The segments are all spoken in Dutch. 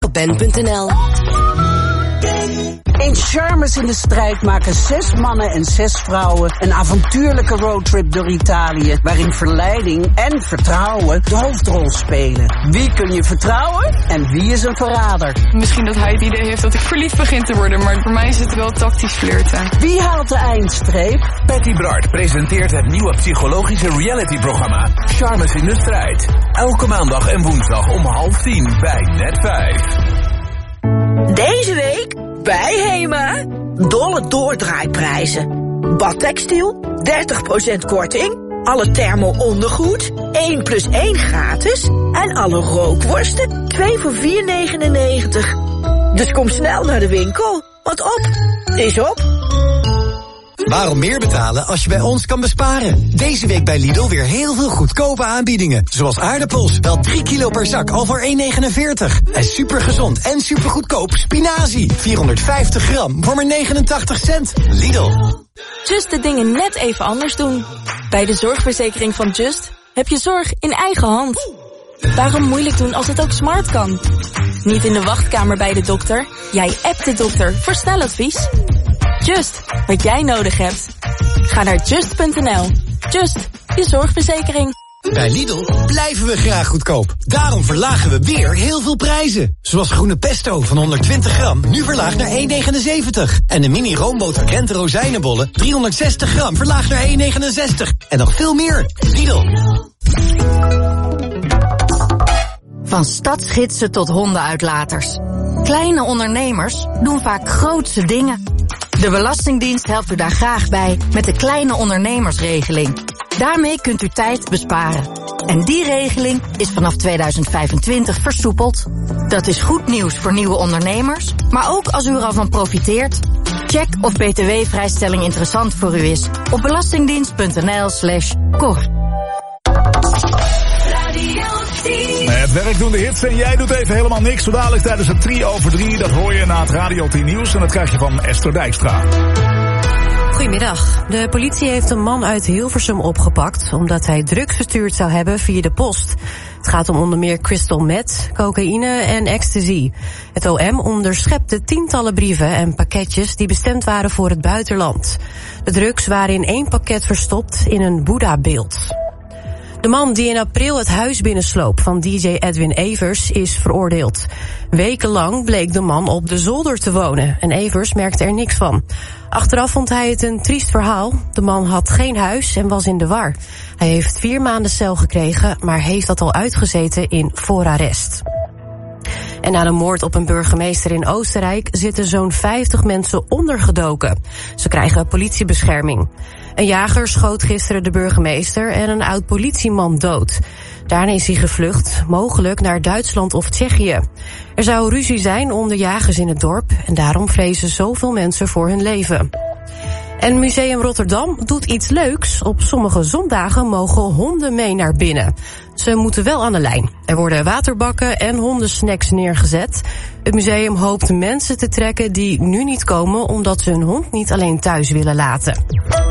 ben.nl. In Charmes in de strijd maken 6 mannen en 6 vrouwen een avontuurlijke roadtrip door Italië, waarin verleiding en vertrouwen de hoofdrol spelen. Wie kun je vertrouwen en wie is een verrader? Misschien dat hij het idee heeft dat ik verliefd begin te worden, maar voor mij is het wel tactisch flirten. Wie haalt de eindstreep? Patty Bart presenteert het nieuwe psychologische realityprogramma Charmes in de strijd. Elke maandag en woensdag om 9:30 bij Net5. Deze week bij Hema. Dolle doordraaiprijzen. Badtextiel, 30% korting. Alle thermo-ondergoed, 1+1 gratis. En alle rookworsten, 2 voor €4,99. Dus kom snel naar de winkel, want op is op. Waarom meer betalen als je bij ons kan besparen? Deze week bij Lidl weer heel veel goedkope aanbiedingen. Zoals aardappels, wel 3 kilo per zak, al voor €1,49. En supergezond en supergoedkoop spinazie. 450 gram voor maar 89 cent. Lidl. Just de dingen net even anders doen. Bij de zorgverzekering van Just heb je zorg in eigen hand. Waarom moeilijk doen als het ook smart kan? Niet in de wachtkamer bij de dokter. Jij appt de dokter voor sneladvies. Just, wat jij nodig hebt. Ga naar just.nl. Just, je zorgverzekering. Bij Lidl blijven we graag goedkoop. Daarom verlagen we weer heel veel prijzen. Zoals groene pesto van 120 gram, nu verlaagd naar €1,79. En de mini roomboter Krenten rozijnenbollen, 360 gram, verlaagd naar €1,69. En nog veel meer. Lidl. Van stadsgidsen tot hondenuitlaters. Kleine ondernemers doen vaak grootse dingen. De Belastingdienst helpt u daar graag bij met de kleine ondernemersregeling. Daarmee kunt u tijd besparen. En die regeling is vanaf 2025 versoepeld. Dat is goed nieuws voor nieuwe ondernemers, maar ook als u er al van profiteert. Check of btw-vrijstelling interessant voor u is op belastingdienst.nl/kor. Het werk doen de hits en jij doet even helemaal niks. Zo dadelijk tijdens het 3-over-3. Dat hoor je na het Radio 10 Nieuws en dat krijg je van Esther Dijkstra. Goedemiddag. De politie heeft een man uit Hilversum opgepakt omdat hij drugs verstuurd zou hebben via de post. Het gaat om onder meer crystal meth, cocaïne en ecstasy. Het OM onderschepte tientallen brieven en pakketjes die bestemd waren voor het buitenland. De drugs waren in 1 pakket verstopt in een Boeddha-beeld. De man die in april het huis binnensloop van DJ Edwin Evers is veroordeeld. Wekenlang bleek de man op de zolder te wonen en Evers merkte er niks van. Achteraf vond hij het een triest verhaal. De man had geen huis en was in de war. Hij heeft 4 maanden cel gekregen, maar heeft dat al uitgezeten in voorarrest. En na de moord op een burgemeester in Oostenrijk zitten zo'n 50 mensen ondergedoken. Ze krijgen politiebescherming. Een jager schoot gisteren de burgemeester en een oud-politieman dood. Daarna is hij gevlucht, mogelijk naar Duitsland of Tsjechië. Er zou ruzie zijn onder jagers in het dorp en daarom vrezen zoveel mensen voor hun leven. En Museum Rotterdam doet iets leuks. Op sommige zondagen mogen honden mee naar binnen. Ze moeten wel aan de lijn. Er worden waterbakken en hondensnacks neergezet. Het museum hoopt mensen te trekken die nu niet komen omdat ze hun hond niet alleen thuis willen laten.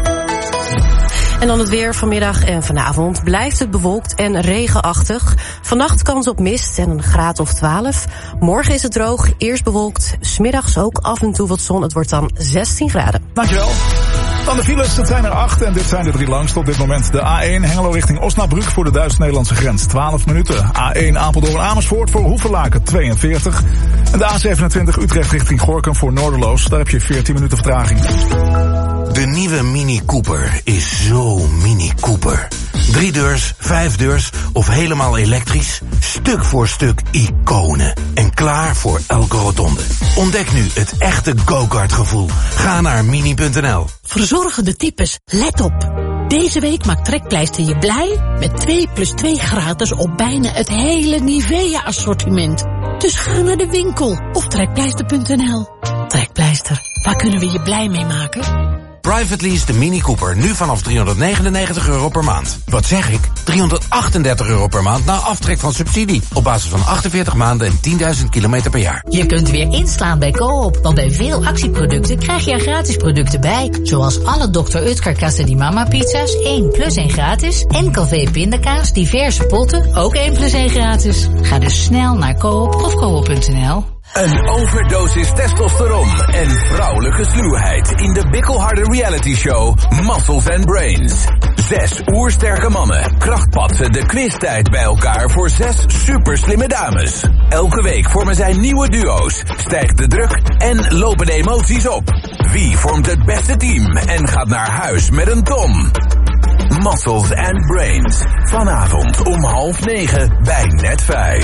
En dan het weer. Vanmiddag en vanavond blijft het bewolkt en regenachtig. Vannacht kans op mist en een graad of 12. Morgen is het droog, eerst bewolkt. 's Middags ook af en toe wat zon. Het wordt dan 16 graden. Dankjewel. Dan de files, het zijn er 8 en dit zijn de 3 langste op dit moment. De A1 Hengelo richting Osnabrück voor de Duits-Nederlandse grens 12 minuten. A1 Apeldoorn Amersfoort voor Hoevelaken 42. En de A27 Utrecht richting Gorinchem voor Noorderloos. Daar heb je 14 minuten vertraging. De nieuwe Mini Cooper is zo Mini Cooper. 3 deurs, 5 deurs of helemaal elektrisch. Stuk voor stuk iconen. En klaar voor elke rotonde. Ontdek nu het echte go-kart gevoel. Ga naar mini.nl. Verzorgende types, let op. Deze week maakt Trekpleister je blij met 2+2 gratis op bijna het hele Nivea-assortiment. Dus ga naar de winkel of trekpleister.nl. Trekpleister, waar kunnen we je blij mee maken? Private lease de Mini Cooper, nu vanaf €399 per maand. Wat zeg ik? €338 per maand na aftrek van subsidie. Op basis van 48 maanden en 10.000 kilometer per jaar. Je kunt weer inslaan bij Coop, want bij veel actieproducten krijg je er gratis producten bij. Zoals alle Dr. Utker Casa di Mama pizza's, 1 plus 1 gratis. En Calvé pindakaas, diverse potten, ook 1 plus 1 gratis. Ga dus snel naar Coop of coop.nl. Een overdosis testosteron en vrouwelijke sluwheid in de bikkelharde reality show Muscles and Brains. 6 oersterke mannen krachtpatsen de quiztijd bij elkaar voor 6 superslimme dames. Elke week vormen zij nieuwe duo's, stijgt de druk en lopen de emoties op. Wie vormt het beste team en gaat naar huis met een ton? Muscles and Brains. Vanavond om 8:30 bij Net5.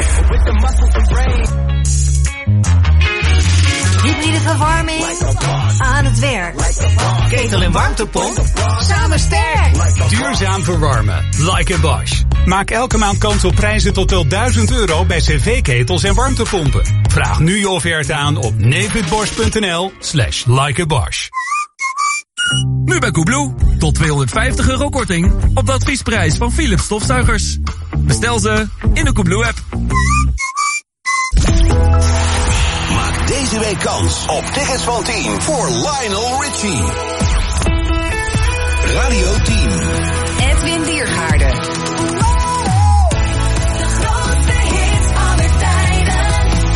Hybride verwarming, aan het werk. Ketel en warmtepomp, samen sterk. Duurzaam verwarmen, like a Bosch. Maak elke maand kans op prijzen tot wel €1000 bij cv-ketels en warmtepompen. Vraag nu je offerte aan op neefwitbosch.nl/likeabosch. Nu bij Koebloe. Tot €250 korting op de adviesprijs van Philips stofzuigers. Bestel ze in de Koebloe-app. Maak deze week kans op tickets van 10 voor Lionel Richie. Radio 10. Edwin Diergaarde. De grootste hits aller tijden.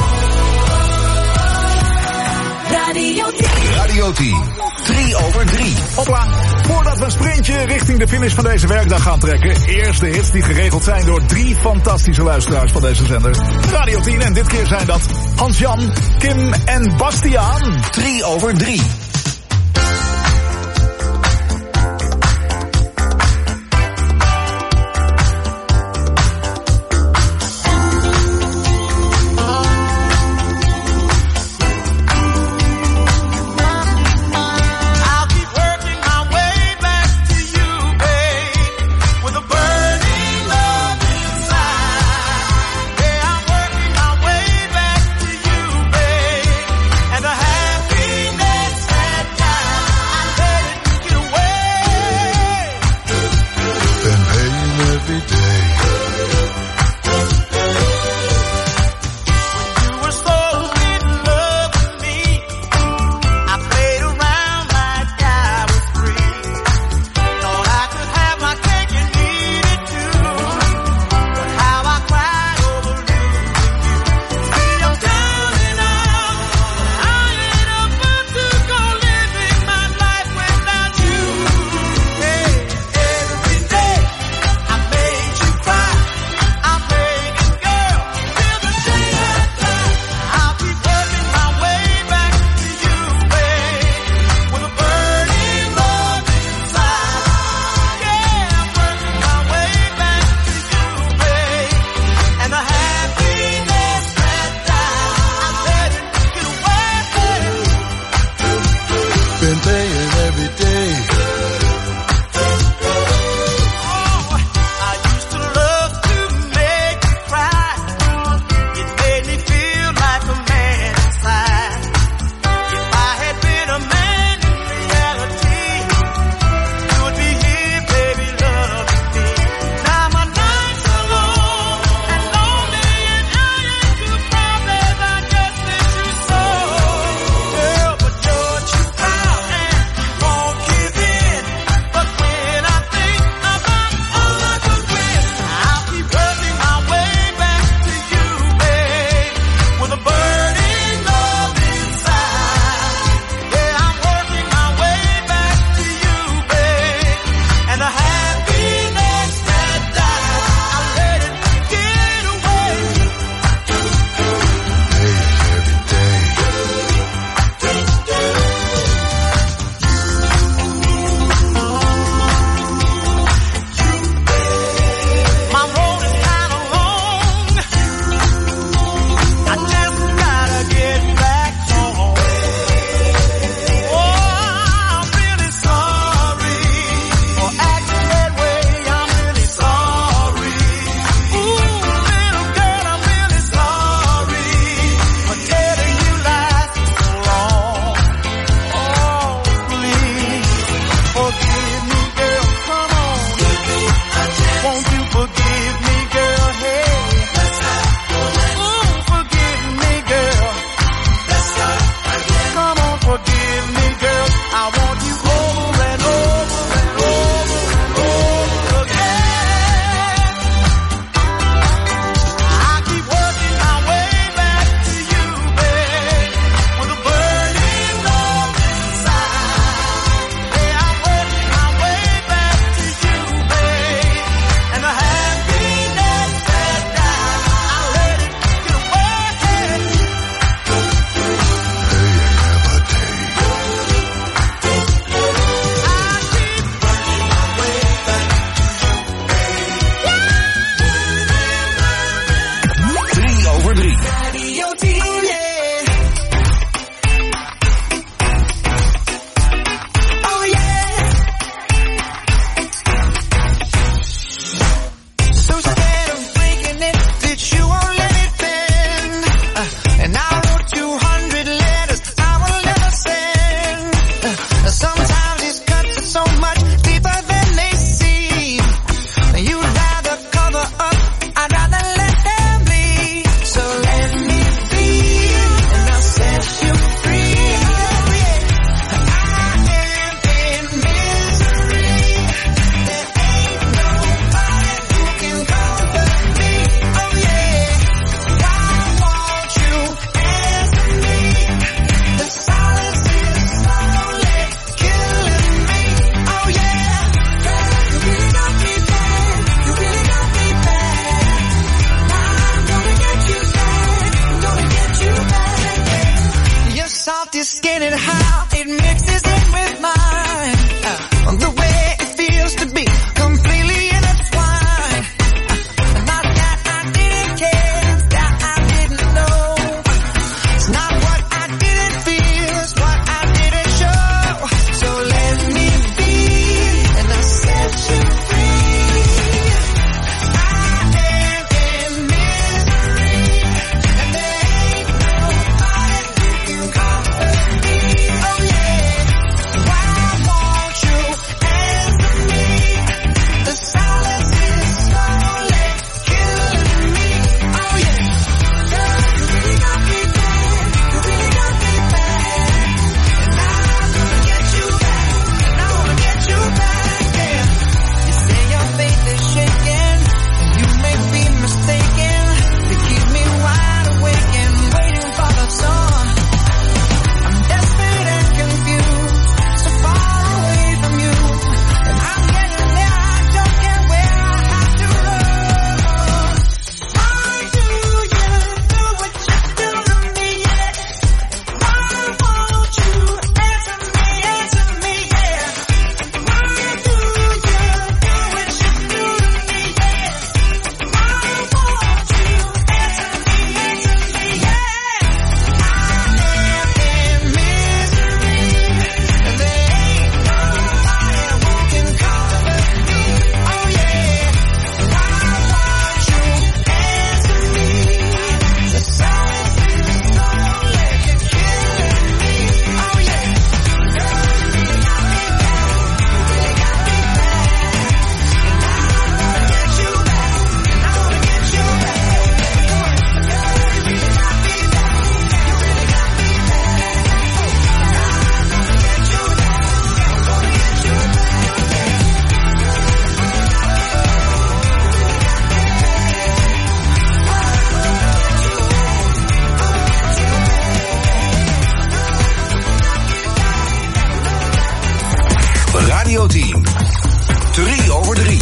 Radio 10. Radio 10. 3/3. Hopla. Voordat we een sprintje richting de finish van deze werkdag gaan trekken, eerst de hits die geregeld zijn door 3 fantastische luisteraars van deze zender. Radio 10 en dit keer zijn dat Hans-Jan, Kim en Bastiaan. 3/3. And the happiness just getting how it mixes in with mine. The way it feels to be completely intertwined. Not that I didn't care, that I didn't know. It's not what I didn't feel, it's what I didn't show. So let me be, and I'll set you free. I am in misery, and there ain't nobody who can comfort me. Oh yeah, why won't you answer me? The silence is slowly killing me. Oh yeah, girl, you really got me bad. You really got me bad. And I'm gonna get you back. And I wanna get you back, yeah. You say your faith is shaken. You may be mistaken. You keep me wide awake and waiting for the sun. I'm desperate and confused, so far away from you. And I'm getting there, I don't care where I have to run. Why do you do what you do to me, yeah? Why won't you answer me, yeah? Why do you do what you do to me, yeah? Why won't you answer me, yeah? I am in misery, and there ain't nobody who can comfort me. Oh yeah, why won't you answer me? The silence is slowly killing me. Oh yeah, girl, you really got me bad. You really got me bad. And I wanna get you back. And I wanna get you back. Girl, you really got me bad. You really got me bad. And I'm gonna get you back. I'm gonna get you Radio 10. 3 over 3.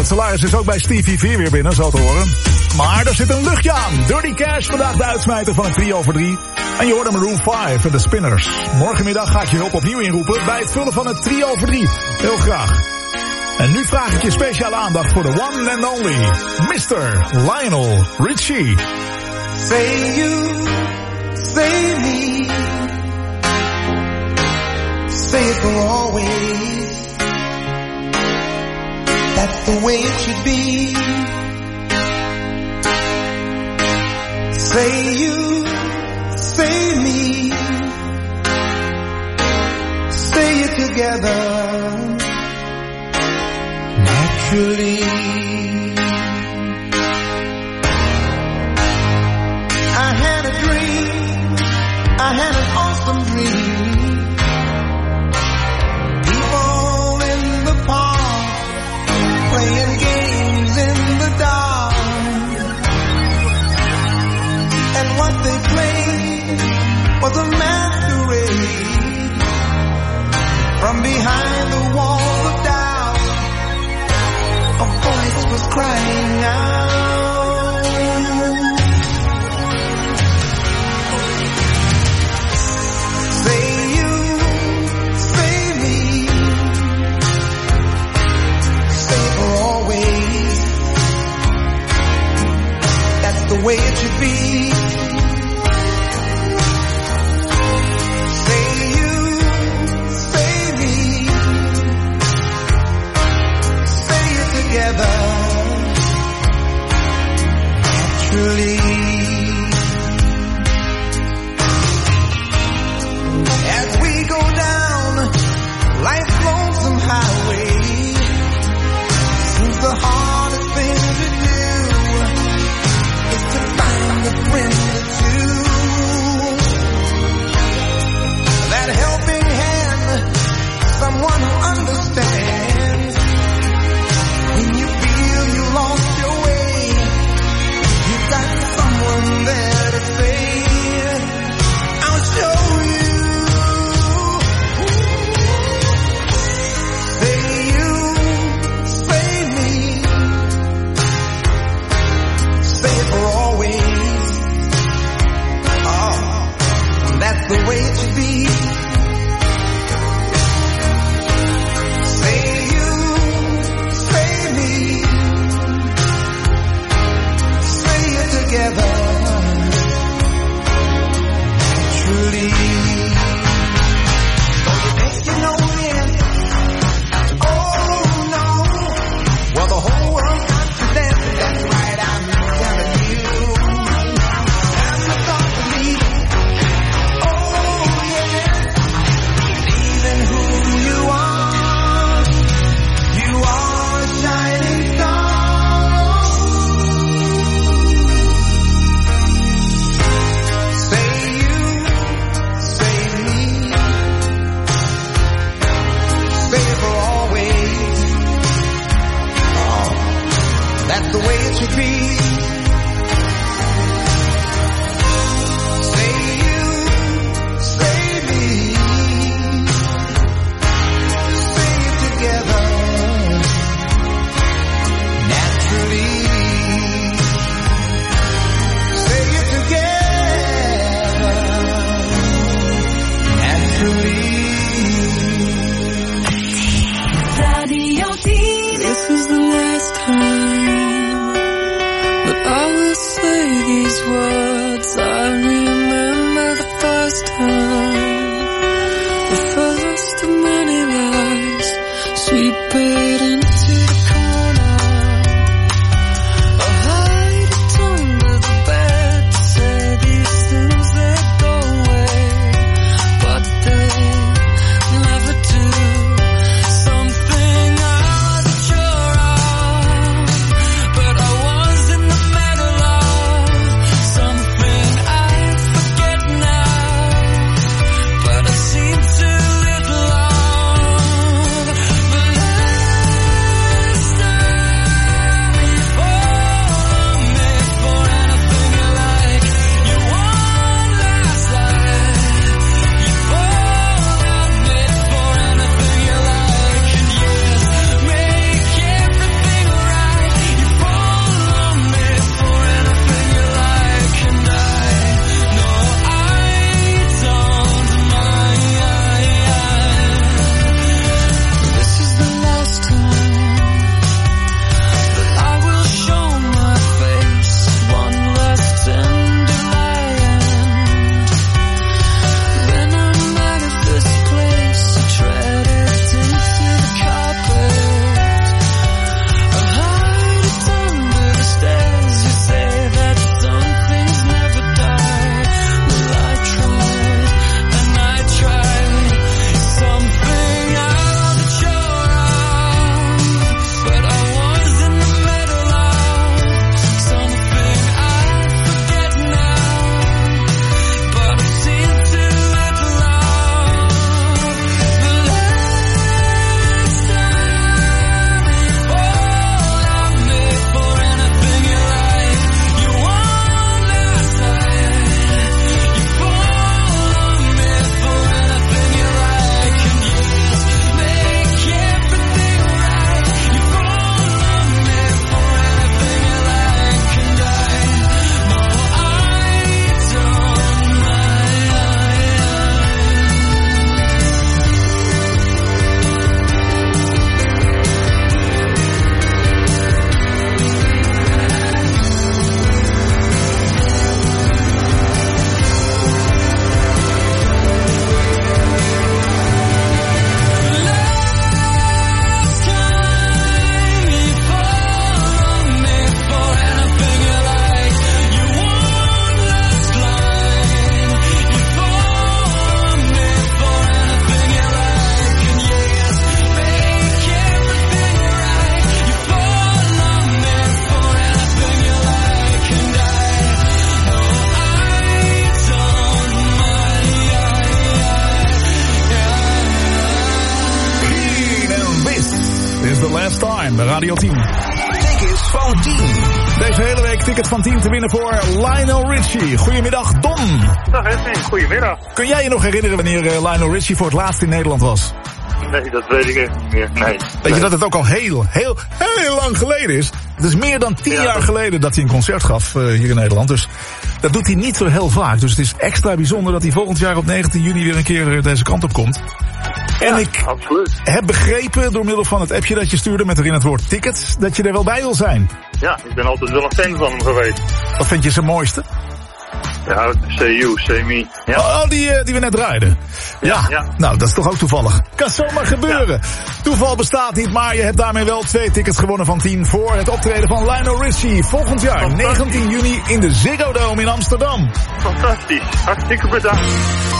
Het salaris is ook bij Stevie 4 weer binnen, zo te horen. Maar er zit een luchtje aan. Dirty Cash, vandaag de uitsmijter van het 3 over 3. En je hoort hem Maroon 5 en de Spinners. Morgenmiddag ga ik je hulp opnieuw inroepen bij het vullen van het 3 over 3. Heel graag. En nu vraag ik je speciale aandacht voor de one and only Mr. Lionel Richie. Say you, say me, say it for always. That's the way it should be. Say you, say me, say it together, naturally. I had a dream, I had an awesome dream. People in the park, playing games in the dark. And what they played was a masquerade. From behind the walls of doubt, a voice was crying out. Say you, say me, say for always. That's the way it should be. Naturally, as we go down life's lonesome highway, seems the hardest thing to do is to find a friend or two, that helping hand, someone who understands when you feel you lost your way. Got someone there to say, I'll show you. Say you, say me, say it for always. Oh, that's the way it should be. Say you, say me, together, truly. Don't you think you know it? Oh no. Well, the whole world got to dance. That's right, I'm telling you. Have you thought of me? Oh yeah. Believe in who you are. You are a shining star. That's the way it should be. Say you, say me, say it together, naturally. Say it together, naturally. Radio 10. This is the last time I will say these words. I remember the first time, the first of many lies, sweep it into the corner. I hide it under the bed to say these things that go away, but they never do. Something I wasn't sure of, but I was in the middle of something I van 10. Deze hele week ticket van 10 te winnen voor Lionel Richie. Goedemiddag, Don. Dag Edwin, goedemiddag. Kun jij je nog herinneren wanneer Lionel Richie voor het laatst in Nederland was? Nee, dat weet ik echt niet meer, nee. Weet je dat het ook al heel lang geleden is? Het is meer dan 10 jaar geleden dat hij een concert gaf hier in Nederland. Dus dat doet hij niet zo heel vaak. Dus het is extra bijzonder dat hij volgend jaar op 19 juni weer een keer deze kant op komt. En ik heb begrepen door middel van het appje dat je stuurde met erin het woord tickets, dat je er wel bij wil zijn. Ja, ik ben altijd wel een fan van hem geweest. Wat vind je zijn mooiste? Ja, Say You, Say Me. Ja. Oh, die we net draaiden. Ja, nou, dat is toch ook toevallig. Kan zomaar gebeuren. Ja. Toeval bestaat niet, maar je hebt daarmee wel 2 tickets gewonnen van 10 voor het optreden van Lionel Richie. Volgend jaar, 19 juni, in de Ziggo Dome in Amsterdam. Fantastisch. Hartstikke bedankt.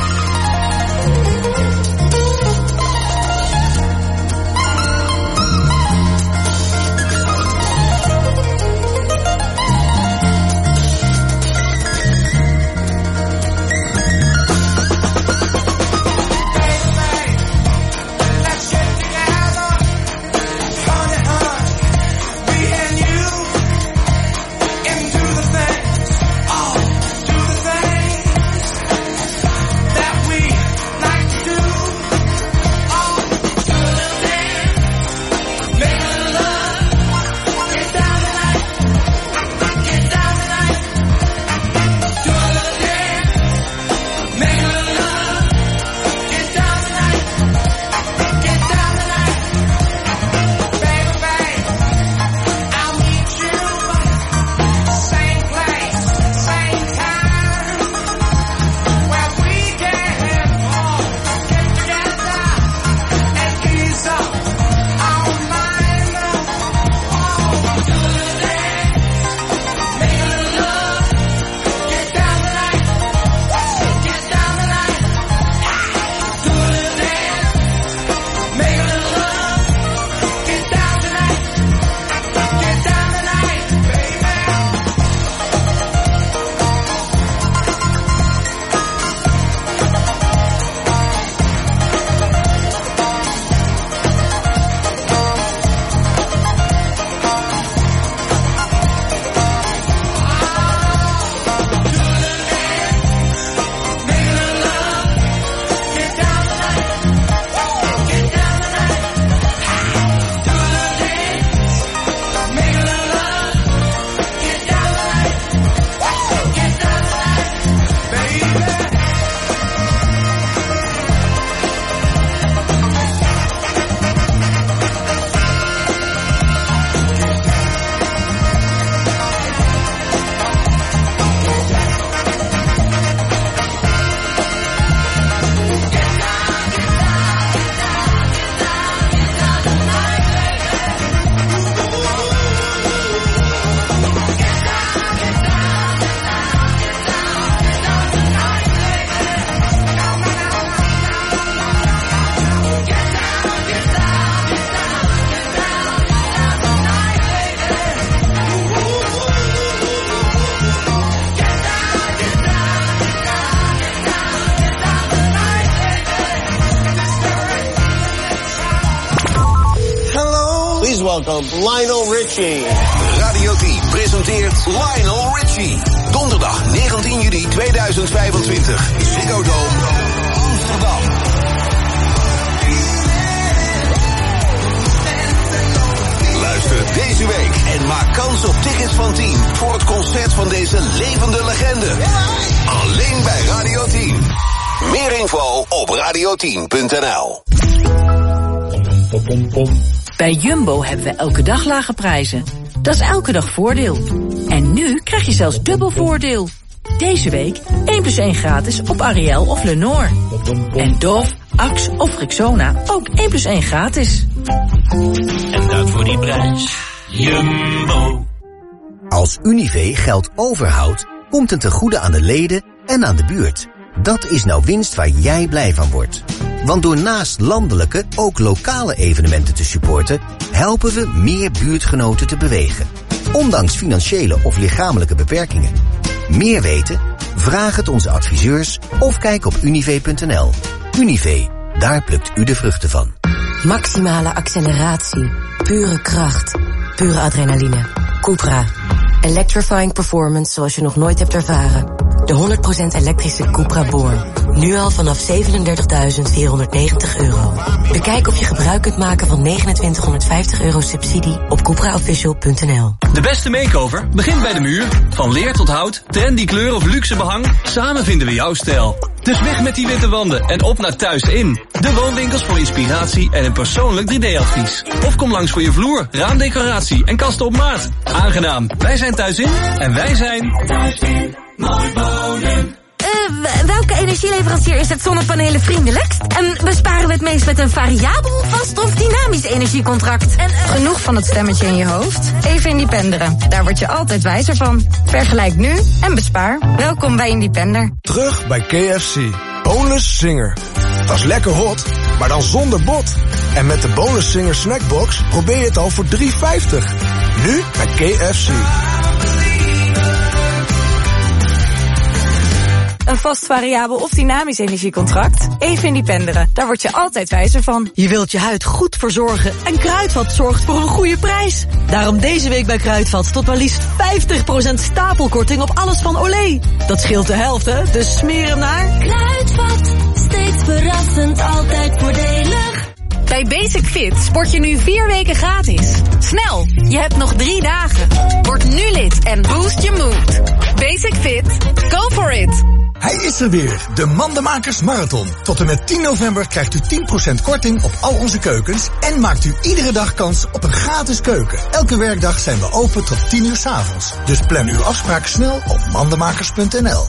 Welkom Lionel Richie. Radio 10 presenteert Lionel Richie. Donderdag 19 juni 2025. Ziggo Dome, Amsterdam. Luister deze week en maak kans op tickets van 10 voor het concert van deze levende legende. Alleen bij Radio 10. Meer info op radio10.nl. Bij Jumbo hebben we elke dag lage prijzen. Dat is elke dag voordeel. En nu krijg je zelfs dubbel voordeel. Deze week 1 + 1 gratis op Ariel of Lenore. En Dove, Axe of Rexona ook 1 + 1 gratis. En dat voor die prijs. Jumbo. Als Univé geld overhoudt, komt het ten goede aan de leden en aan de buurt. Dat is nou winst waar jij blij van wordt. Want door naast landelijke ook lokale evenementen te supporten, helpen we meer buurtgenoten te bewegen. Ondanks financiële of lichamelijke beperkingen. Meer weten? Vraag het onze adviseurs of kijk op univé.nl. Univé, daar plukt u de vruchten van. Maximale acceleratie, pure kracht, pure adrenaline. Cupra. Electrifying performance zoals je nog nooit hebt ervaren. De 100% elektrische Cupra Born. Nu al vanaf €37.490. Bekijk of je gebruik kunt maken van €2950 subsidie op cupraofficial.nl. De beste makeover begint bij de muur. Van leer tot hout, trendy kleur of luxe behang. Samen vinden we jouw stijl. Dus weg met die witte wanden en op naar Thuis In. De woonwinkels voor inspiratie en een persoonlijk 3D-advies. Of kom langs voor je vloer, raamdecoratie en kasten op maat. Aangenaam. Wij zijn Thuis In en wij zijn... Thuis In. Mooi wonen. Welke energieleverancier is het zonnepanelen vriendelijkst? En besparen we het meest met een variabel, vast of dynamisch energiecontract? Genoeg van het stemmetje in je hoofd? Even Independeren. Daar word je altijd wijzer van. Vergelijk nu en bespaar. Welkom bij Independer. Terug bij KFC. Boneless Zinger. Dat is lekker hot, maar dan zonder bot. En met de Boneless Zinger snackbox probeer je het al voor $3,50. Nu bij KFC. Een vast variabel of dynamisch energiecontract? Even Independeren. Daar word je altijd wijzer van. Je wilt je huid goed verzorgen en Kruidvat zorgt voor een goede prijs. Daarom deze week bij Kruidvat tot maar liefst 50% stapelkorting op alles van Olé. Dat scheelt de helft, hè? Dus smeer hem naar... Kruidvat, steeds verrassend, altijd voordelig. Bij Basic Fit sport je nu 4 weken gratis. Snel, je hebt nog 3 dagen. Word nu lid en boost je mood. Basic Fit, go for it. Hij is er weer, de Mandenmakers Marathon. Tot en met 10 november krijgt u 10% korting op al onze keukens... en maakt u iedere dag kans op een gratis keuken. Elke werkdag zijn we open tot 10 uur 's avonds. Dus plan uw afspraak snel op mandenmakers.nl.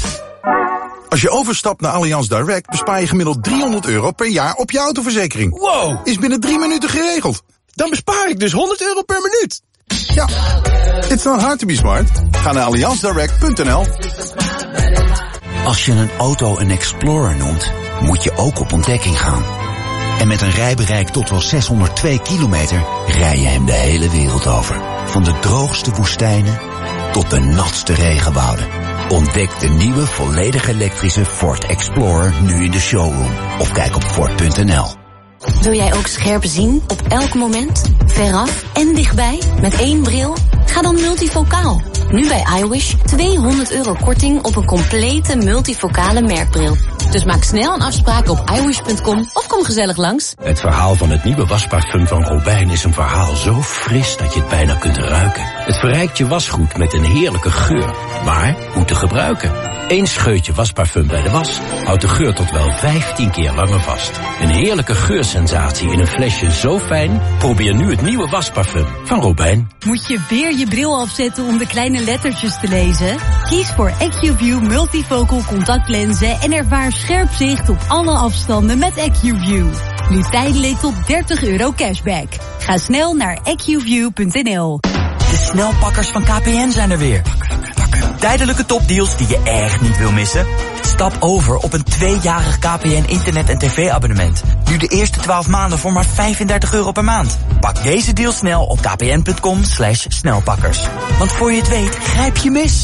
Als je overstapt naar Allianz Direct bespaar je gemiddeld €300 per jaar op je autoverzekering. Wow! Is binnen 3 minuten geregeld. Dan bespaar ik dus €100 per minuut. Ja, it's not hard to be smart. Ga naar allianzdirect.nl. Als je een auto een Explorer noemt, moet je ook op ontdekking gaan. En met een rijbereik tot wel 602 kilometer rij je hem de hele wereld over. Van de droogste woestijnen tot de natste regenwouden. Ontdek de nieuwe volledig elektrische Ford Explorer nu in de showroom. Of kijk op Ford.nl. Wil jij ook scherp zien op elk moment? Veraf en dichtbij? Met 1 bril? Ga dan multifocaal. Nu bij iWish €200 korting op een complete multifocale merkbril. Dus maak snel een afspraak op iWish.com of kom gezellig langs. Het verhaal van het nieuwe wasparfum van Robijn is een verhaal zo fris dat je het bijna kunt ruiken. Het verrijkt je wasgoed met een heerlijke geur. Maar hoe te gebruiken? 1 scheutje wasparfum bij de was houdt de geur tot wel 15 keer langer vast. Een heerlijke geursensatie in een flesje zo fijn? Probeer nu het nieuwe wasparfum van Robijn. Moet je weer je bril afzetten om de kleine lettertjes te lezen? Kies voor AccuView Multifocal contactlenzen en ervaar scherp zicht op alle afstanden met AccuView. Nu tijdelijk tot €30 cashback. Ga snel naar AccuView.nl. De snelpakkers van KPN zijn er weer. Tijdelijke topdeals die je echt niet wil missen? Stap over op een 2-jarig KPN internet- en tv-abonnement. Nu de eerste 12 maanden voor maar €35 per maand. Pak deze deal snel op kpn.com/snelpakkers. Want voor je het weet, grijp je mis.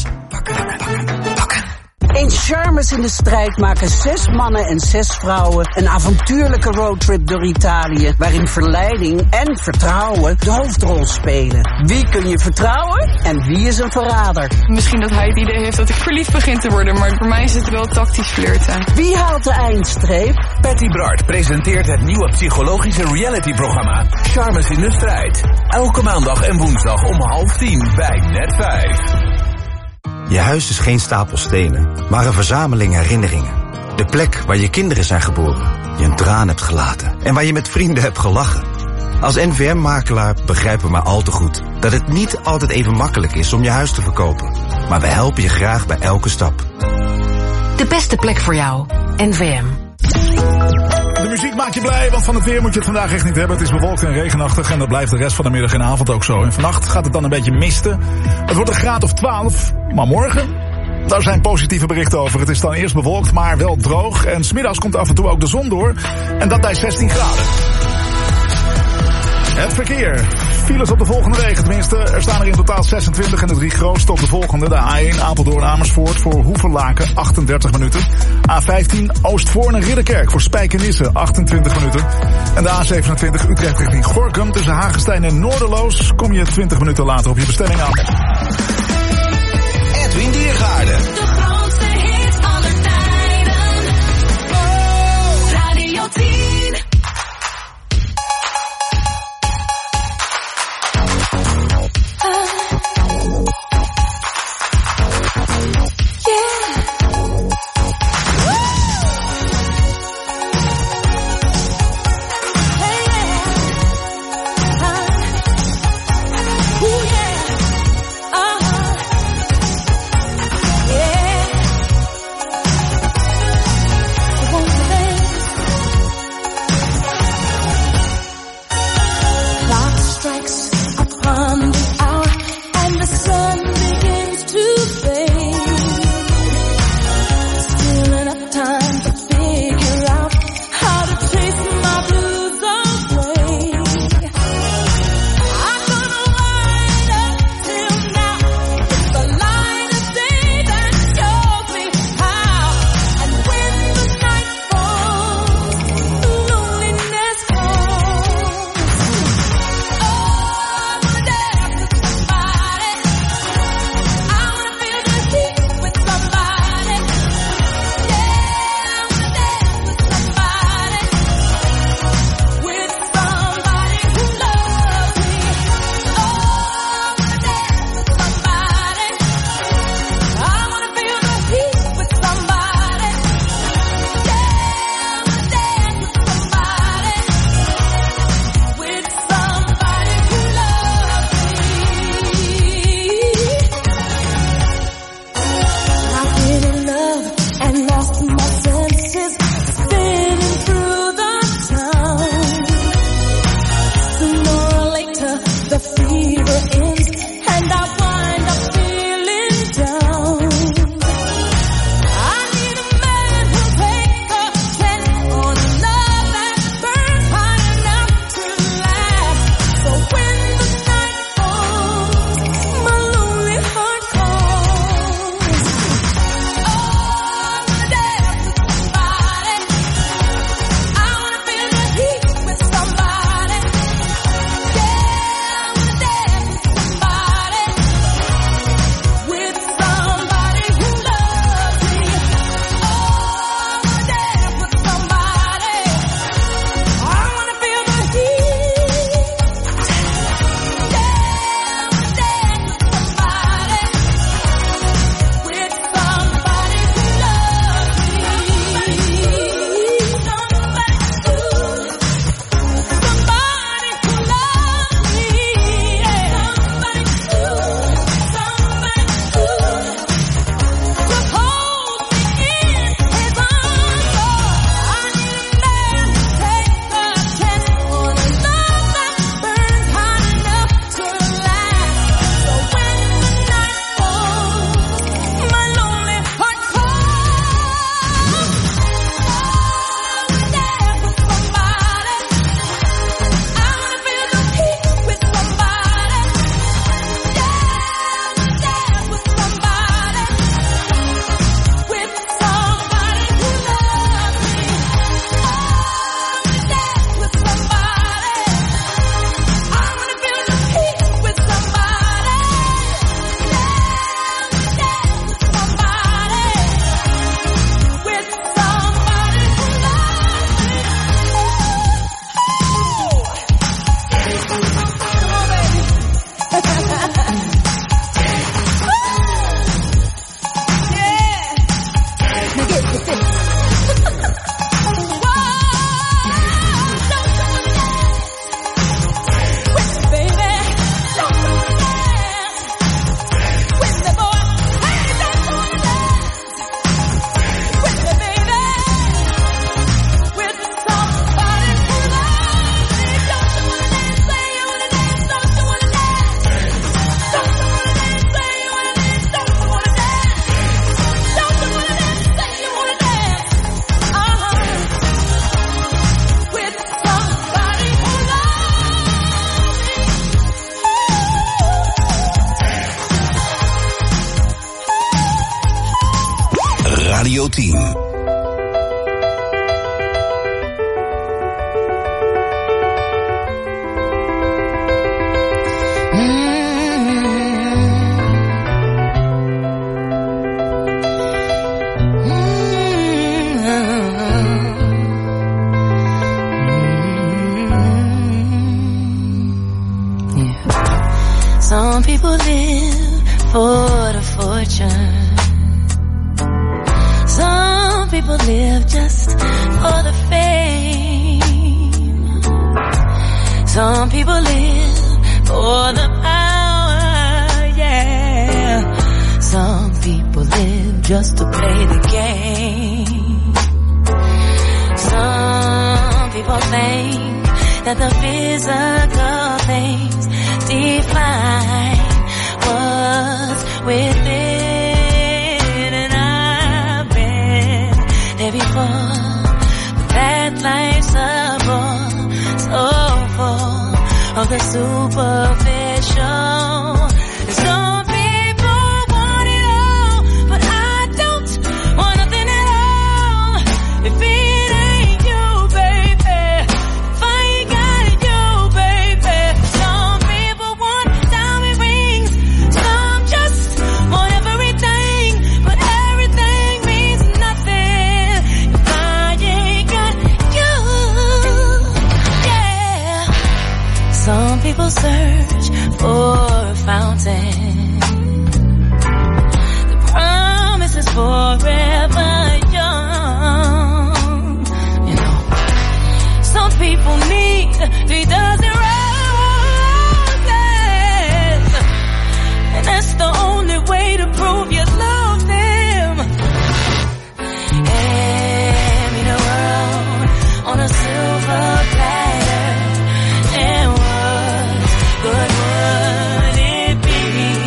In Charmes in de strijd maken 6 mannen en 6 vrouwen een avontuurlijke roadtrip door Italië, waarin verleiding en vertrouwen de hoofdrol spelen. Wie kun je vertrouwen en wie is een verrader? Misschien dat hij het idee heeft dat ik verliefd begin te worden, maar voor mij is het wel tactisch flirten. Wie haalt de eindstreep? Patty Bart presenteert het nieuwe psychologische realityprogramma Charmes in de strijd. Elke maandag en woensdag om 9:30 bij Net5. Je huis is geen stapel stenen, maar een verzameling herinneringen. De plek waar je kinderen zijn geboren, je een traan hebt gelaten en waar je met vrienden hebt gelachen. Als NVM-makelaar begrijpen we maar al te goed dat het niet altijd even makkelijk is om je huis te verkopen. Maar we helpen je graag bij elke stap. De beste plek voor jou, NVM. De muziek maakt je blij, want van het weer moet je het vandaag echt niet hebben. Het is bewolkt en regenachtig en dat blijft de rest van de middag en avond ook zo. En vannacht gaat het dan een beetje misten. Het wordt een graad of 12, maar morgen, daar zijn positieve berichten over. Het is dan eerst bewolkt, maar wel droog. En 's middags komt af en toe ook de zon door. En dat bij 16 graden. Het verkeer. files op de volgende wegen. Tenminste, er staan er in totaal 26 en de 3 grootste op de volgende. De A1 Apeldoorn-Amersfoort voor Hoevelaken 38 minuten. A15 Oostvoorne-Ridderkerk voor Spijkenisse 28 minuten. En de A27 Utrecht richting Gorinchem tussen Hagestein en Noorderloos kom je 20 minuten later op je bestemming aan. Edwin Diergaarde. De grootste hits aller tijden. Oh, Radio 10. Yeah. Radio 10. Some people live for the fortune. Some people live just for the fame. Some people live for the power, yeah. Some people live just to play the game. Some people think that the physical things define what's within, and I've been there before. But that life's a bore, so full of the superficial. Some people want it all, but I don't want nothing at all. If it ain't you, baby, if I ain't got you, baby. Some people want diamond rings, some just want everything, but everything means nothing if I ain't got you, yeah. Some people search for a fountain. The promise is forever young. You know, some people need 3 dozen roses, and that's the only way to prove you love them. Hand me the world on a silver platter, and what good would it be?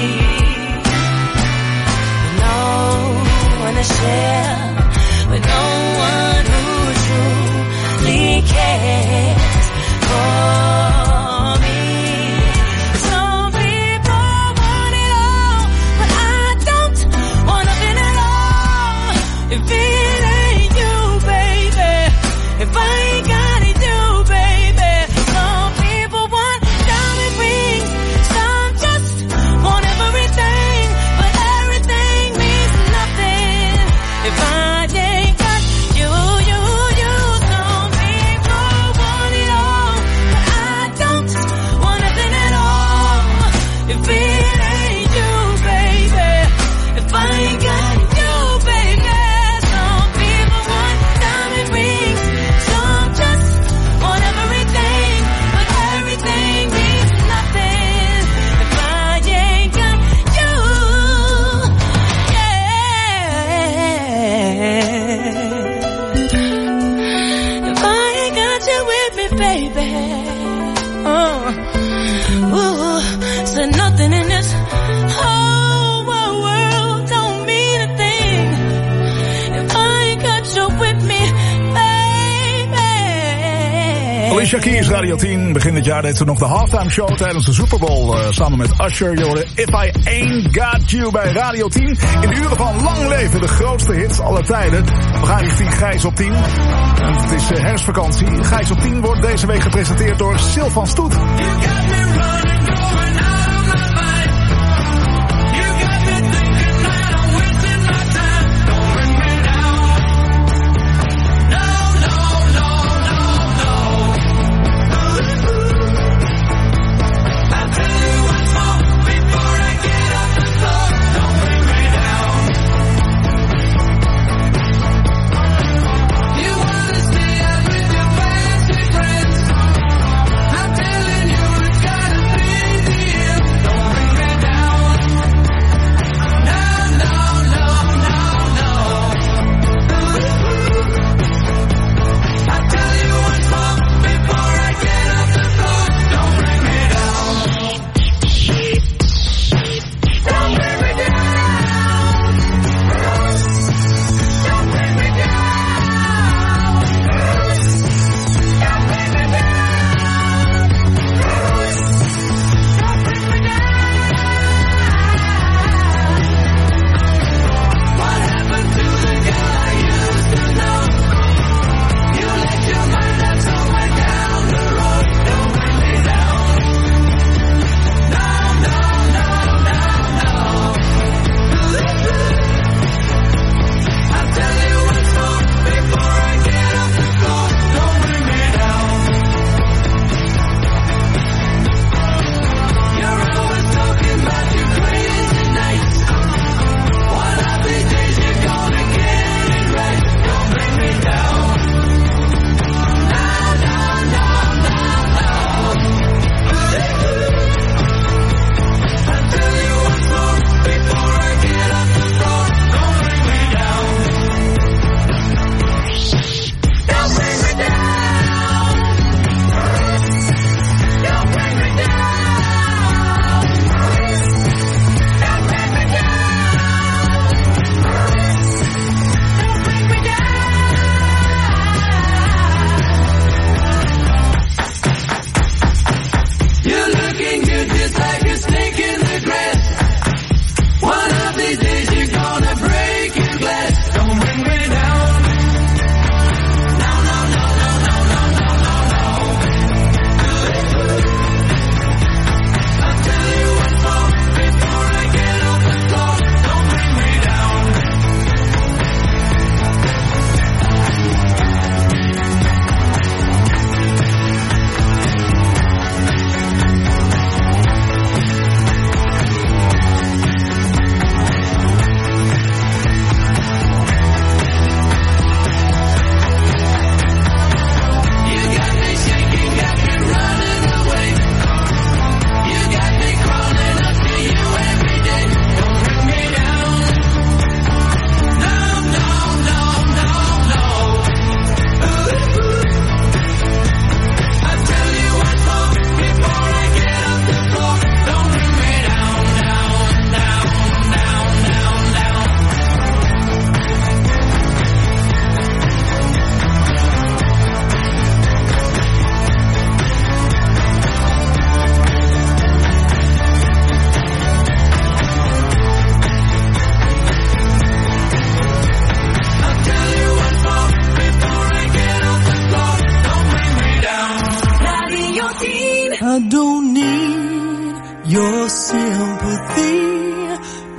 No one to share, but no one who truly cares for me. Some people want it all, but I don't want nothing at all. If it ain't you, baby, if I ain't got it, you, baby. Some people want diamond rings, some just want everything, but everything means nothing if I ain't got you, you, you. Some people want it all, but I don't want nothing at all. If it ain't you, baby, if I ain't got you, baby. Some people want diamond rings, some just want everything, but everything means nothing if I ain't got you, yeah. If I ain't got you with me, baby, ooh, so nothing in this whole world don't mean a thing if I ain't got you with me, baby. Alicia Keys, Radio 10. Begin dit jaar deed ze nog de halftime show tijdens de Super Bowl. Samen met Usher. Je hoorde If I Ain't Got You bij Radio 10. In de uren van Lang Leven, de grootste hits aller tijden. We gaan richting Gijs op 10. En het is herfstvakantie. Gijs op 10 wordt deze week gepresenteerd door Sil van Stoet. You wanna stay out with your fancy friends? I'm telling you it's got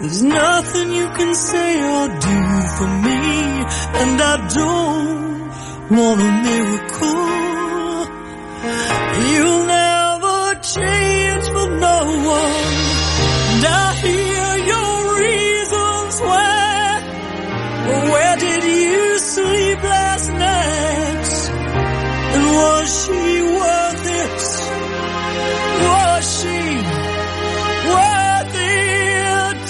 There's nothing you can say or do for me, and I don't want a miracle. You'll never change for no one, and I hear your reasons why. Where did you sleep last night? And was she worth it? Was she worth it?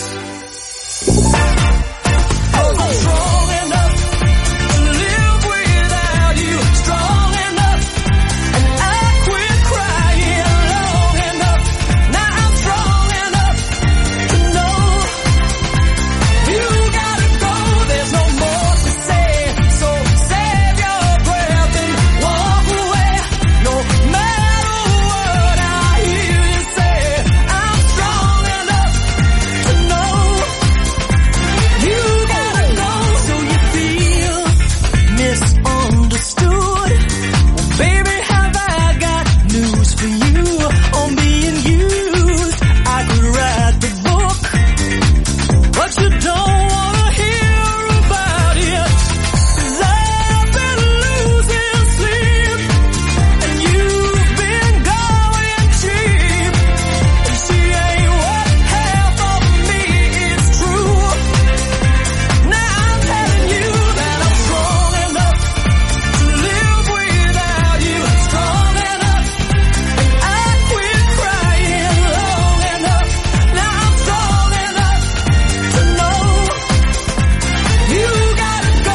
I'm strong enough to live without you. Strong enough, and I quit crying long enough. Now I'm strong enough to know you gotta go. There's no more to say, so save your breath and walk away. No matter what I hear you say, I'm strong enough to know you gotta go. So you feel misunderstood? Well, baby, have I got news for you on being used? I could write the book, but you don't wanna hear about it. 'Cause I've been losing sleep, and you've been going cheap. And she ain't what half of me is true. Now I'm telling you that I'm strong enough to live without you. Strong enough, and I quit crying long enough. Now I'm strong enough to know you gotta go.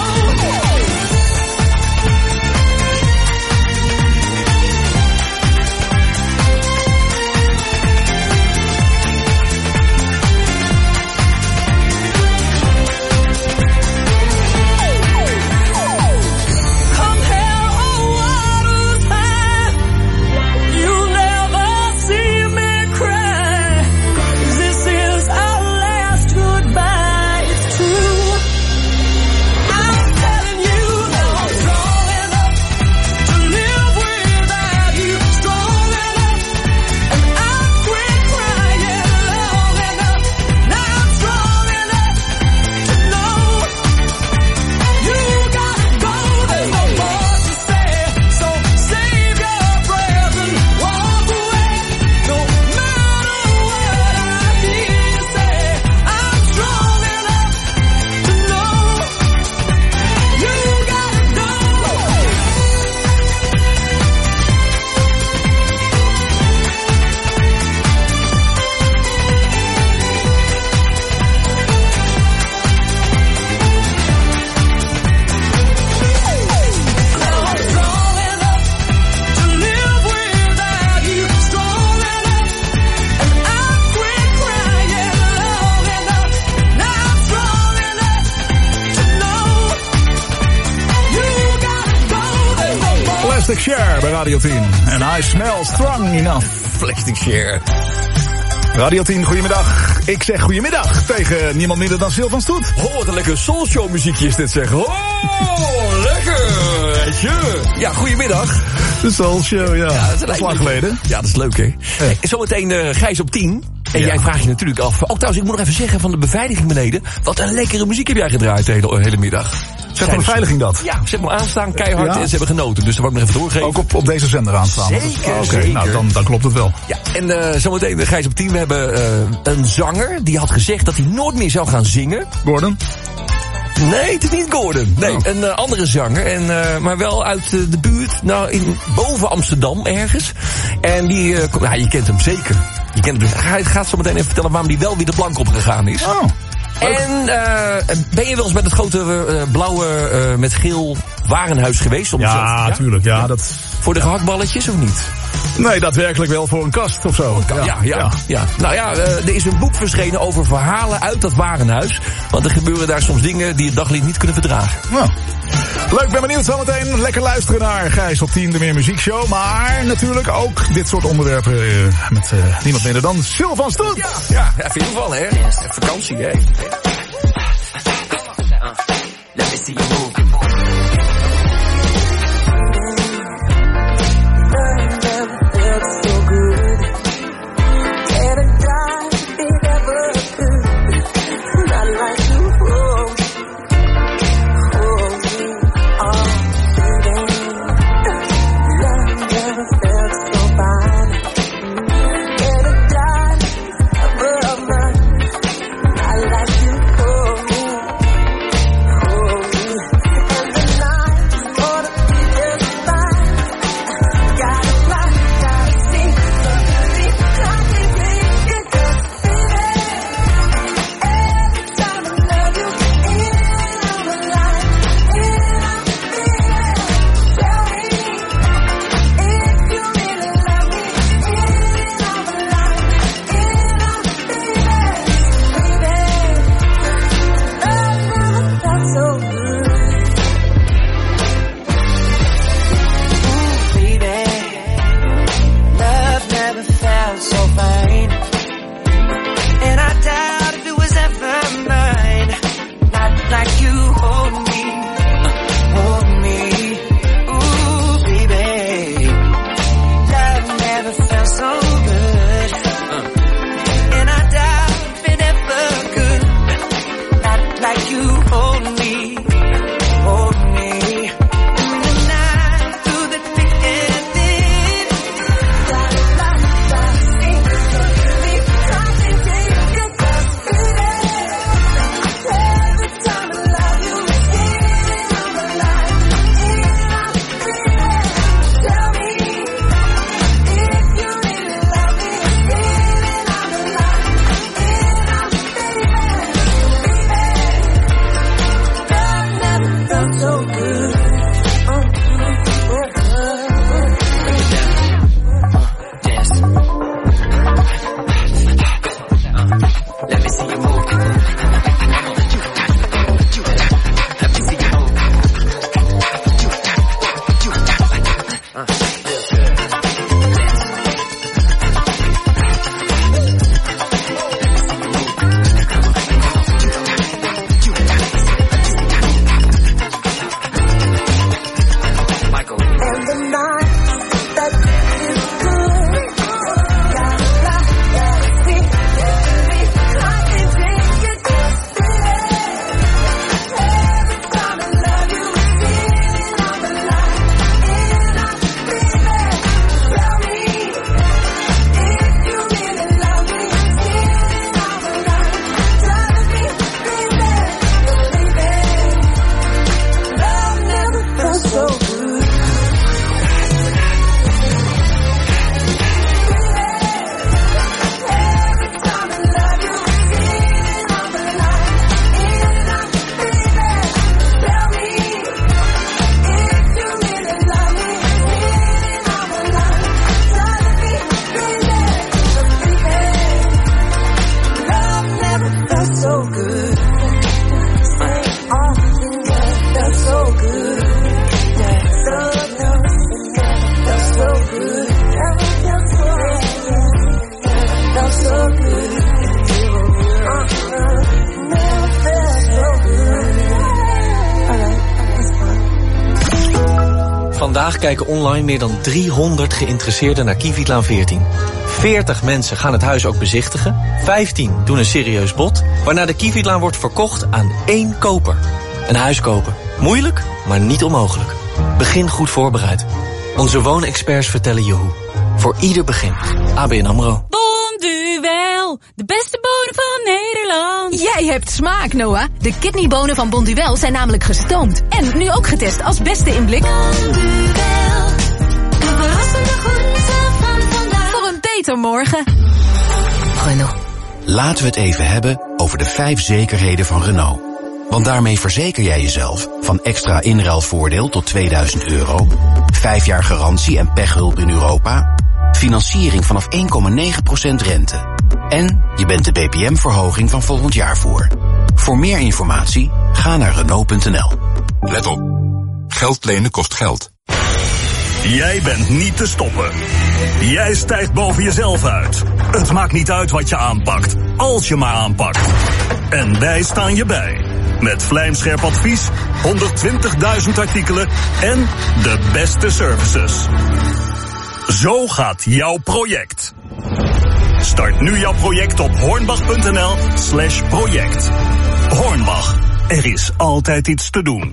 Come hell or water's high, you'll never see me cry. 'Cause this is our last goodbye, it's true. I'm telling you that I'm strong enough to live without you. Strong enough, and I quit crying long enough. Now I'm strong enough to know you gotta go. There's no more to say, so save your breath and walk away. No matter what I hear you say, I'm strong enough to know you gotta go. Now I'm strong enough to live without you. Strong enough, and I quit crying long enough. Now I'm strong enough to know you gotta go. There's no more. Plastic Share bij Radio 10. En I smell strong enough. Plastic Share. Radio 10, goedemiddag. Ik zeg goedemiddag tegen niemand minder dan Sil van Stoet. Oh, wat een lekker soulshow muziekje is dit, zeg. Oh, lekker. Ja, goedemiddag. De Soulshow, ja. Dat is lang geleden. Ja, dat is leuk, hè. Hey, zometeen Gijs op 10. En jij vraagt je natuurlijk af. Oh, trouwens, ik moet nog even zeggen van de beveiliging beneden. Wat een lekkere muziek heb jij gedraaid de hele middag. Zeg maar de beveiliging dat? Ja, ze hebben aanstaan, keihard, en ze hebben genoten. Dus dat wou ik nog even doorgeven. Ook op deze zender aanstaan? Zeker, Oké, zeker. nou, dan klopt het wel. Ja, en zometeen Gijs op 10. We hebben een zanger die had gezegd dat hij nooit meer zou gaan zingen. Gordon? Nee, het is niet Gordon. Nee, een andere zanger. Maar wel uit de buurt, boven Amsterdam ergens. En die, je kent hem zeker. Je kent hem. Hij gaat zo meteen even vertellen waarom die wel weer de plank opgegaan is. Oh. En ben je wel eens bij het grote blauwe met geel warenhuis geweest? Ja, natuurlijk. Ja, dat... Voor de gehaktballetjes of niet? Nee, daadwerkelijk wel voor een kast of zo. Ja. Nou ja, er is een boek verschenen over verhalen uit dat warenhuis. Want er gebeuren daar soms dingen die het daglicht niet kunnen verdragen. Nou, leuk, ben benieuwd zometeen. Lekker luisteren naar Gijs op 10, de Meer Muziekshow. Maar natuurlijk ook dit soort onderwerpen met niemand minder dan Sil van Stoet. Ja, even invallen, hè. Vakantie, hè. Let me see you move. so good. That's so good. That's so good. That's so good. Vandaag kijken online meer dan 300 geïnteresseerden naar Kievietlaan 14. 40 mensen gaan het huis ook bezichtigen. 15 doen een serieus bod, waarna de Kievietlaan wordt verkocht aan 1 koper. Een huis kopen. Moeilijk, maar niet onmogelijk. Begin goed voorbereid. Onze woonexperts vertellen je hoe. Voor ieder begin. ABN AMRO. Bonduel, de beste bonen van Nederland. Jij hebt smaak, Noah. De kidneybonen van Bonduel zijn namelijk gestoomd. En nu ook getest als beste in blik. Bonduel, de verrassende groente van vandaag. Voor een beter morgen. Renault. Laten we het even hebben over de 5 zekerheden van Renault. Want daarmee verzeker jij jezelf van extra inruilvoordeel tot €2000, 5 jaar garantie en pechhulp in Europa, financiering vanaf 1,9% rente. En je bent de BPM-verhoging van volgend jaar voor. Voor meer informatie, ga naar Renault.nl. Let op. Geld lenen kost geld. Jij bent niet te stoppen. Jij stijgt boven jezelf uit. Het maakt niet uit wat je aanpakt, als je maar aanpakt. En wij staan je bij. Met vlijmscherp advies, 120.000 artikelen en de beste services. Zo gaat jouw project. Start nu jouw project op hornbach.nl/project. Hornbach, er is altijd iets te doen.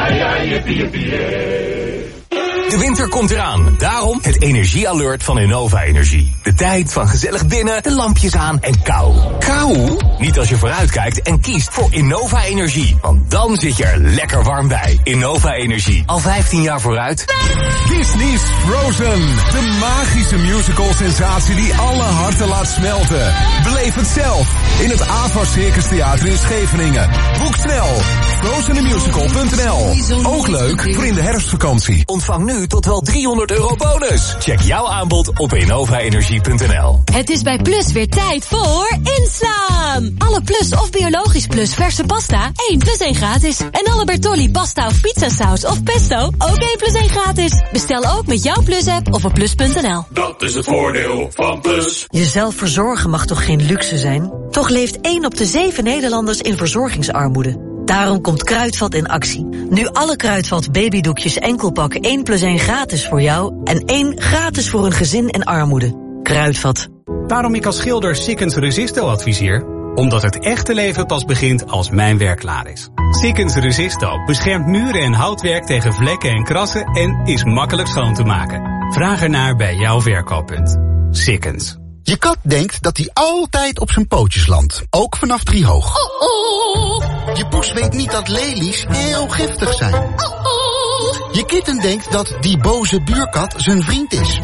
De winter komt eraan, daarom het energiealert van Innova Energie. De tijd van gezellig binnen, de lampjes aan en kou. Kou? Niet als je vooruitkijkt en kiest voor Innova Energie. Want dan zit je er lekker warm bij. Innova Energie, al 15 jaar vooruit. Disney's Frozen, de magische musical-sensatie die alle harten laat smelten. Beleef het zelf in het Ava Circus Theater in Scheveningen. Boek snel, frozenthemusical.nl. Ook leuk voor in de herfstvakantie. Ontvang nu tot wel €300 bonus. Check jouw aanbod op innovaenergie.nl. Het is bij Plus weer tijd voor inslaan. Alle Plus of Biologisch Plus verse pasta, 1 + 1 gratis. En alle Bertolli pasta of pizzasaus of pesto, ook 1 + 1 gratis. Bestel ook met jouw Plus-app of op plus.nl. Dat is het voordeel van Plus. Jezelf verzorgen mag toch geen luxe zijn? Toch leeft 1 op de 7 Nederlanders in verzorgingsarmoede. Daarom komt Kruidvat in actie. Nu alle Kruidvat babydoekjes enkelpak 1 + 1 gratis voor jou en 1 gratis voor een gezin in armoede. Kruidvat. Waarom ik als schilder Sikkens Resisto adviseer? Omdat het echte leven pas begint als mijn werk klaar is. Sikkens Resisto beschermt muren en houtwerk tegen vlekken en krassen en is makkelijk schoon te maken. Vraag ernaar bij jouw verkooppunt. Sikkens. Je kat denkt dat hij altijd op zijn pootjes landt, ook vanaf 3 hoog. Je poes weet niet dat lelies heel giftig zijn. Je kitten denkt dat die boze buurkat zijn vriend is.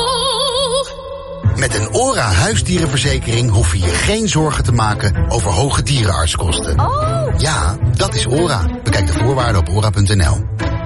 Met een ORA huisdierenverzekering hoef je je geen zorgen te maken over hoge dierenartskosten. Ja, dat is ORA. Bekijk de voorwaarden op ora.nl.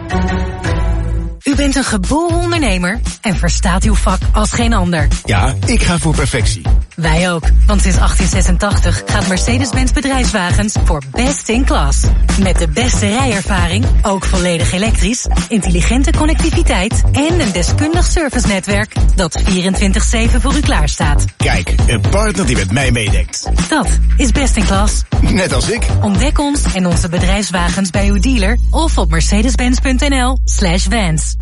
U bent een geboren ondernemer en verstaat uw vak als geen ander. Ja, ik ga voor perfectie. Wij ook, want sinds 1886 gaat Mercedes-Benz bedrijfswagens voor best in class. Met de beste rijervaring, ook volledig elektrisch, intelligente connectiviteit en een deskundig servicenetwerk dat 24/7 voor u klaarstaat. Kijk, een partner die met mij meedenkt. Dat is best in class. Net als ik. Ontdek ons en onze bedrijfswagens bij uw dealer of op mercedes-benz.nl/vans.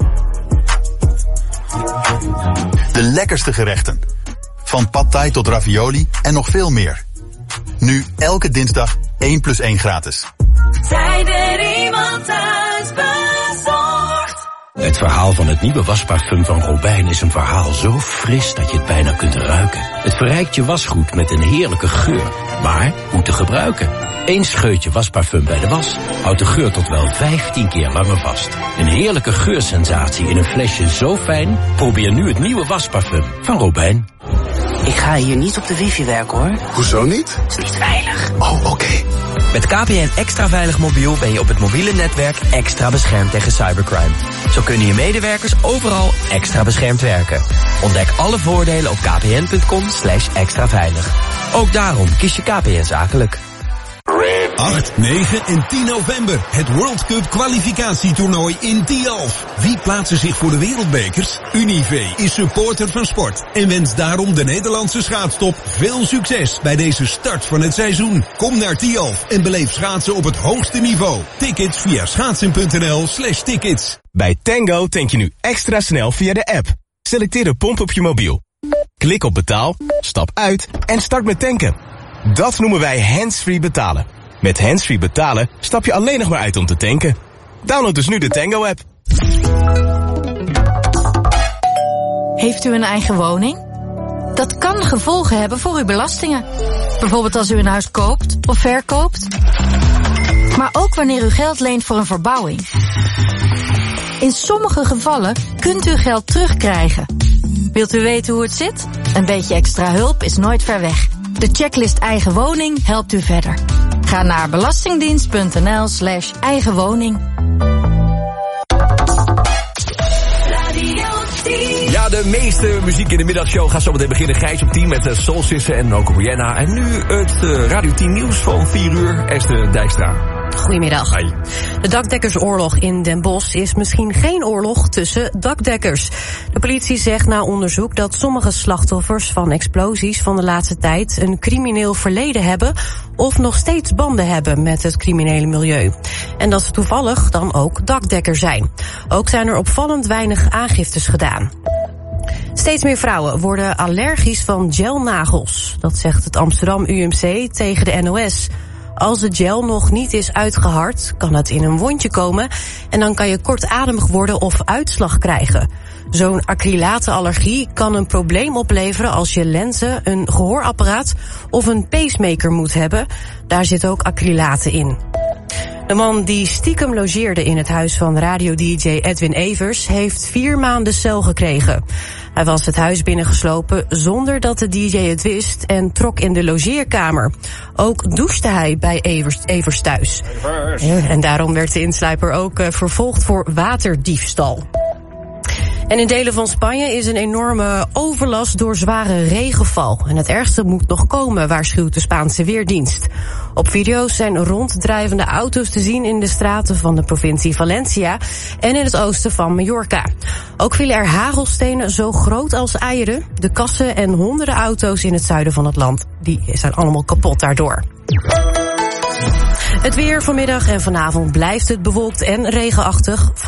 De lekkerste gerechten. Van pad thai tot ravioli en nog veel meer. Nu elke dinsdag 1 + 1 gratis. Zijn er iemand thuis bezorgd? Het verhaal van het nieuwe wasparfum van Robijn is een verhaal zo fris dat je het bijna kunt ruiken. Het verrijkt je wasgoed met een heerlijke geur. Maar hoe te gebruiken? 1 scheutje wasparfum bij de was houdt de geur tot wel 15 keer langer vast. Een heerlijke geursensatie in een flesje zo fijn. Probeer nu het nieuwe wasparfum van Robijn. Ik ga hier niet op de wifi werken, hoor. Hoezo niet? Het is niet veilig. Oh, oké. Met KPN Extra Veilig Mobiel ben je op het mobiele netwerk extra beschermd tegen cybercrime. Zo kunnen je medewerkers overal extra beschermd werken. Ontdek alle voordelen op kpn.com/extraveilig. Ook daarom kies je KPN zakelijk. 8, 9 en 10 november. Het World Cup kwalificatietoernooi in Tialf. Wie plaatsen zich voor de wereldbekers? Unive is supporter van sport en wenst daarom de Nederlandse schaatstop veel succes bij deze start van het seizoen. Kom naar Tialf en beleef schaatsen op het hoogste niveau. Tickets via schaatsen.nl/tickets. Bij Tango tank je nu extra snel via de app. Selecteer de pomp op je mobiel. Klik op betaal, stap uit en start met tanken. Dat noemen wij hands-free betalen. Met hands-free betalen stap je alleen nog maar uit om te tanken. Download dus nu de Tango-app. Heeft u een eigen woning? Dat kan gevolgen hebben voor uw belastingen. Bijvoorbeeld als u een huis koopt of verkoopt. Maar ook wanneer u geld leent voor een verbouwing. In sommige gevallen kunt u geld terugkrijgen. Wilt u weten hoe het zit? Een beetje extra hulp is nooit ver weg. De checklist Eigen Woning helpt u verder. Ga naar belastingdienst.nl/eigenwoning. Ja, de meeste muziek in de middagshow gaat zo meteen beginnen. Gijs op 10 met Soul Sister en ook Rihanna. En nu het Radio 10 nieuws van 4 uur. Esther Dijkstra. Goedemiddag. Hi. De dakdekkersoorlog in Den Bosch is misschien geen oorlog tussen dakdekkers. De politie zegt na onderzoek dat sommige slachtoffers van explosies van de laatste tijd een crimineel verleden hebben of nog steeds banden hebben met het criminele milieu. En dat ze toevallig dan ook dakdekker zijn. Ook zijn er opvallend weinig aangiftes gedaan. Steeds meer vrouwen worden allergisch van gelnagels. Dat zegt het Amsterdam UMC tegen de NOS. Als de gel nog niet is uitgehard, kan het in een wondje komen en dan kan je kortademig worden of uitslag krijgen. Zo'n acrylatenallergie kan een probleem opleveren als je lenzen, een gehoorapparaat of een pacemaker moet hebben. Daar zit ook acrylaten in. De man die stiekem logeerde in het huis van radio-dj Edwin Evers heeft 4 maanden cel gekregen. Hij was het huis binnengeslopen zonder dat de dj het wist en trok in de logeerkamer. Ook douchte hij bij Evers thuis. En daarom werd de insluiper ook vervolgd voor waterdiefstal. En in delen van Spanje is een enorme overlast door zware regenval. En het ergste moet nog komen, waarschuwt de Spaanse Weerdienst. Op video's zijn ronddrijvende auto's te zien in de straten van de provincie Valencia en in het oosten van Mallorca. Ook vielen er hagelstenen zo groot als eieren. De kassen en honderden auto's in het zuiden van het land, die zijn allemaal kapot daardoor. Het weer vanmiddag en vanavond blijft het bewolkt en regenachtig.